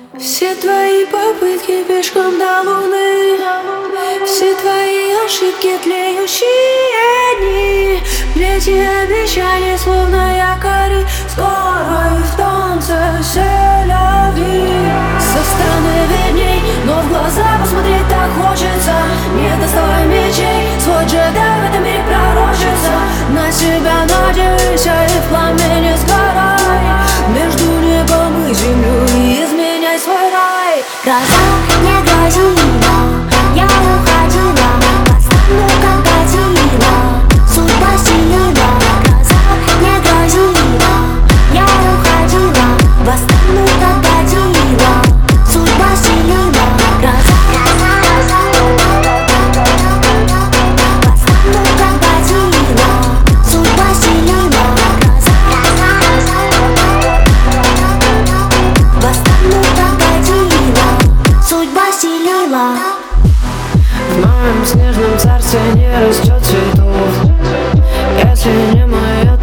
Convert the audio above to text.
Все твои попытки пешком до луны, все твои ошибки, тлеющие дни, плети обещаний, словно якори, скоро и в танце селяви. Со стороны видней, но в глаза посмотреть так хочется. Не доставай мечей, свой джедай в этом мире пророчится. На себя надейся и в пламени сгорай, между небом и землей изменяй свой рай. Гроза не грозила, я уходила, подставну как годила, судьба стелила. Гроза не грозила, я уходила, подставну как годила, судьба стелила. Гроза подставну как годила, судьба стелила. Гроза подставну как годила, судьба стелила. В моем снежном царстве не растет цветов, если не моя